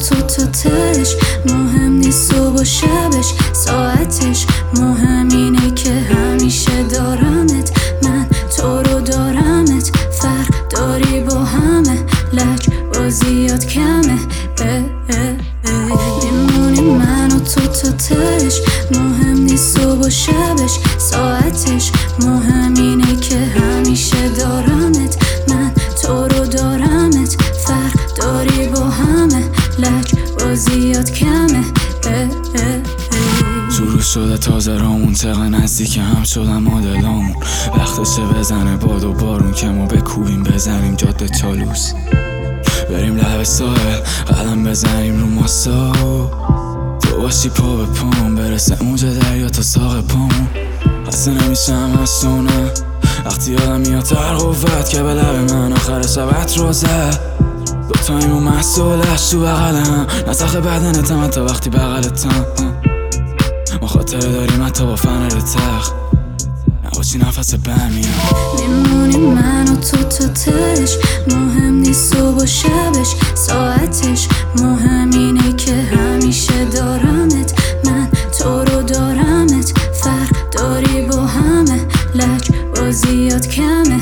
تو تا تهش، مهم نیست صبح و شبش ساعتش، مهم اینه که همیشه دارمت، من تو رو دارمت، فرق داری با همه، لج بازیات کمه، میمونی من و تو تا تهش، مهم نیست صبح و شبش ساعتش، مهم اینه که همیشه دارمت، من تو رو دارمت، فرق داری با همه، لج بازیات کمه. شروع شده تازه رامون، چقدر نزدیک هم شدن مدلامون، وقتشه بزنه باد و بارون که ما بکوبیم بزنیم جاده چالوس، بریم لب ساحل قدم بزنیم رو ماسا، تو باشی پا به پام برسه اونجا دریا تا ساق پامون، خسته نمیشم از سونه وقتی آدم میاد تر قوت که به لب من آخر شبت رو زد، دوتاییم و محصولش تو بغل هم، نسخ بدنتم حتی وقتی بغلتم، ما خاطره داریم حتی با فنر تخت، نباشی نفس برمیاد. میمونی من و تو تا تهش، مهم نیست صبح و شبش ساعتش، مهم اینه که همیشه دارمت، من تو رو دارمت، فرق داری با همه، لج بازیات کمه.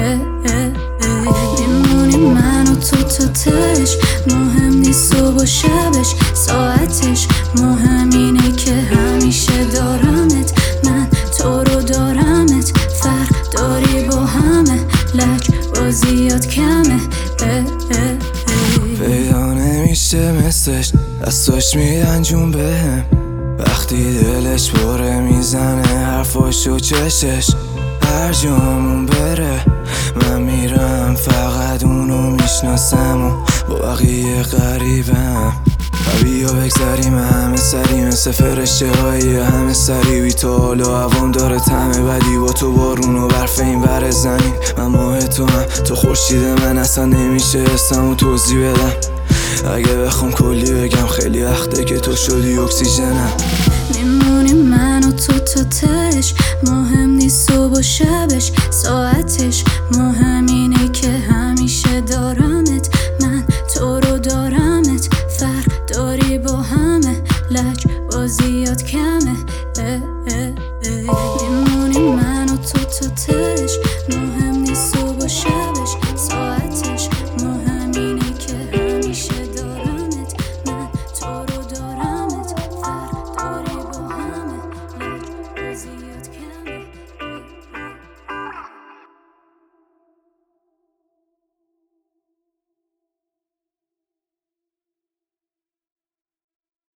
میمونی من و تو تا تهش، مهم نیست صبح و شبش ساعتش، مهم اینه که همیشه دارمت، من تو رو دارمت، فرق داری با همه، لج بازیات کمه. پیدا نمیشه مثلش، دستاش میدن جون بهم، وقتی دلش پره میزنه حرفاش و چشش، هر جامون بره من میرم، فقط اونو میشناسم و با بقیه غریبم، بیا بگذریم همه سری مثل فرشته های همه سری، بی تو حال و عوام داره طعم بدی، با تو بارون و برف این ور زمین، من ماه تو هم تو خورشید من، اصلا نمیشه اسمو توضیح بدم، اگه بخوام کلی بگم خیلی وقته که تو شدی اکسیژنم. میمونی من و تو تا تهش، مهم نیست صبح و شبش ساعتش، مهم اینه که